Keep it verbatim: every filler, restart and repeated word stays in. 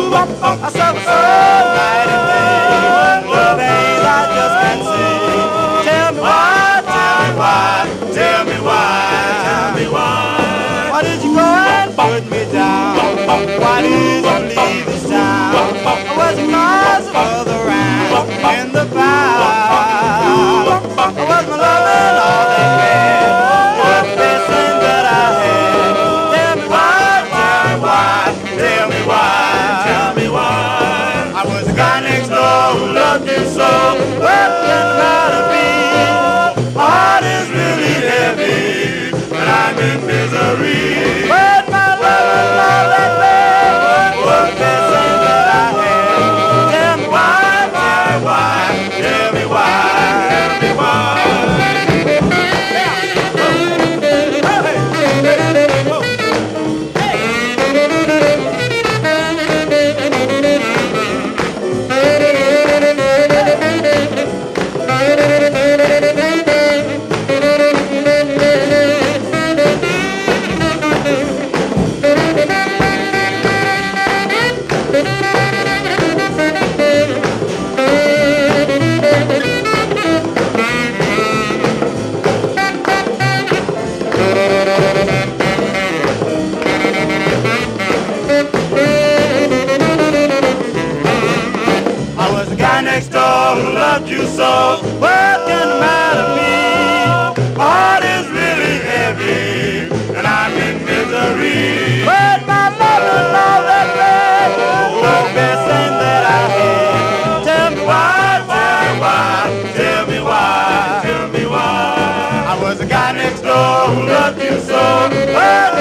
I suffer so night and day for things I just can't see. Tell me why, tell me why, tell me why, tell me why. Why did you go and put me down? Why did you leave this town? I was miles further round in the crowd. I was my loving all they had, the best thing that I had. Tell me why, tell me why, tell me why, tell me why. I was the guy next door who loved you so. What can the matter be? My heart is really heavy, and I'm in misery. But my love is all that bad, the best thing that I had. Tell me why, why, why, tell me why, tell me why. Next door who loved you so. What can the matter be? My heart is really heavy, and I'm in misery. But my love is all that bad, the best thing that I had. Tell me why, tell me why, tell me why, tell me why. I was the guy next door who loved you so. What